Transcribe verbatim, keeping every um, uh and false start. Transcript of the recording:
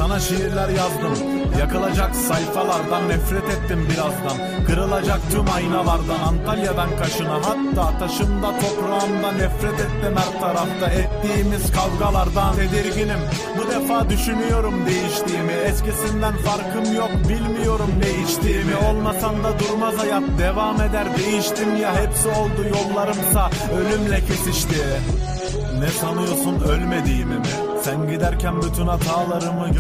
Sana şiirler yazdım, yakılacak sayfalardan, nefret ettim birazdan. Kırılacak tüm aynalardan, Antalya'dan Kaşına, hatta taşımda toprağımda. Nefret ettim her tarafta ettiğimiz kavgalardan. Tedirginim, bu defa düşünüyorum değiştiğimi. Eskisinden farkım yok, bilmiyorum ne içtiğimi. Olmasan da durmaz hayat, devam eder. Değiştim ya, hepsi oldu yollarımsa ölümle kesişti. Ne sanıyorsun ölmediğimi mi? Sen giderken bütün hatalarımı